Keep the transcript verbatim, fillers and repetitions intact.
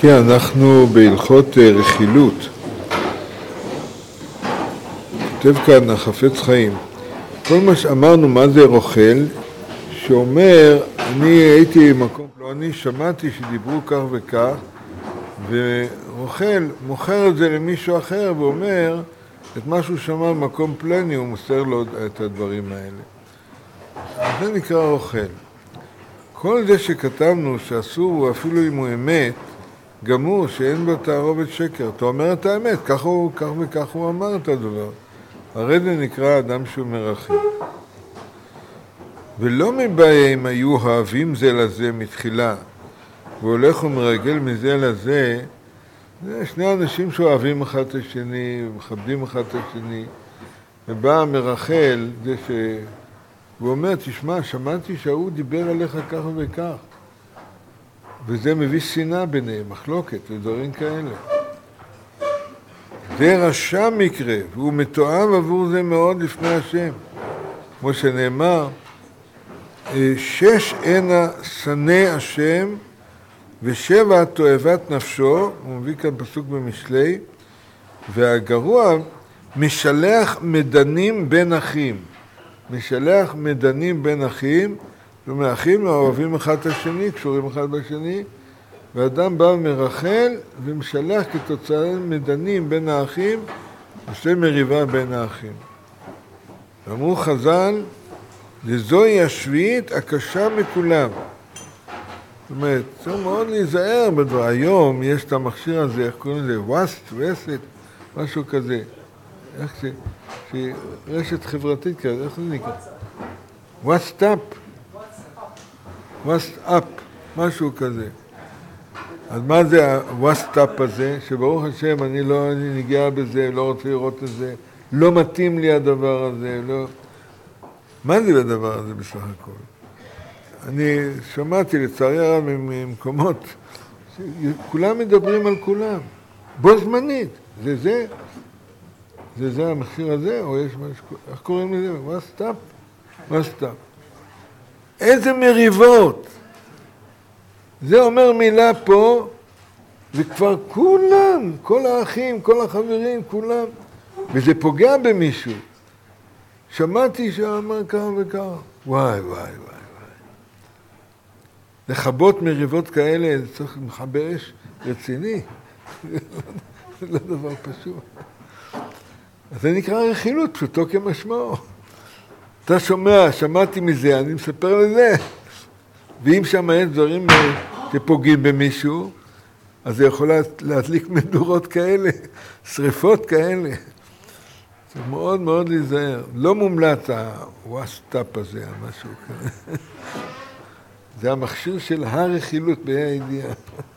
כן, אנחנו בהלכות רכילות. כותב כאן החפץ חיים. כל מה שאמרנו מה זה רוכל, שאומר, אני הייתי במקום פלוני, שמעתי שדיברו כך וכך, ורוכל מוכר את זה למישהו אחר ואומר את מה שהוא שמע במקום פלני, הוא מוסר לו את הדברים האלה. זה נקרא רוכל. כל זה שכתבנו שאסור, אפילו אם הוא אמת, גמור שאין בו תערובת שקר. אתה אומר את האמת, כך, הוא, כך וכך הוא אמר את הדבר. הרי זה נקרא אדם שהוא מרחם. ולא מבעיה אם היו אוהבים זה לזה מתחילה, והולך ומרגל מזה לזה, זה שני אנשים שאוהבים אחד את השני, ומכבדים אחד את השני, ובא המרחל, זה ש... הוא אומר, תשמע, שמעתי שההוא דיבר עליך כך וכך, וזה מביא שנאה ביניהם, מחלוקת ודברים כאלה. זה רשע מקרה, והוא מתואם עבור זה מאוד לפני השם. כמו שנאמר, שש הנה שנא השם, ושבע תועבת נפשו, הוא מביא כאן פסוק במשלי, והגרוע, משלח מדנים בין אחים. משלח מדנים בין אחים, זאת אומרת, אחים אוהבים אחד את השני, קשורים אחד בשני, ואדם בא מרחל ומשלח כתוצאה מדנים בין האחים, עושה מריבה בין האחים. אמרו חז"ל, לזוהי השביעית הקשה מכולם. זאת אומרת, צריך מאוד להיזהר בדבר. היום יש את המכשיר הזה, איך קוראים לזה? ווסט, וסט, משהו כזה. איך זה? רשת חברתית כזה, איך זה נקרא? וואטסאפ. וואטסאפ, משהו כזה. אז מה זה הוואטסאפ הזה? שברוך השם אני לא אני ניגע בזה, לא רוצה לראות את זה, לא מתאים לי הדבר הזה, לא... מה זה הדבר הזה בסך הכל? אני שמעתי לצערי הרב ממקומות שכולם מדברים על כולם, בו זמנית, זה זה, זה זה המחיר הזה, או יש משהו, איך קוראים לזה? וואטסאפ? וואטסאפ. איזה מריבות! זה אומר מילה פה, וכבר כולם, כל האחים, כל החברים, כולם, וזה פוגע במישהו. שמעתי שאמר ככה וככה. וואי, וואי, וואי, וואי. לכבות מריבות כאלה, זה צריך מכבי אש רציני. זה לא דבר פשוט. אז זה נקרא רכילות, פשוטו כמשמעו. אתה שומע, שמעתי מזה, אני מספר לזה. ואם שם יש דברים שפוגעים במישהו, אז זה יכול להדליק מדורות כאלה, שריפות כאלה. זה מאוד מאוד להיזהר. לא מומלץ הוואטסאפ הזה, משהו כזה. זה המכשיר של הרכילות בה"א הידיעה.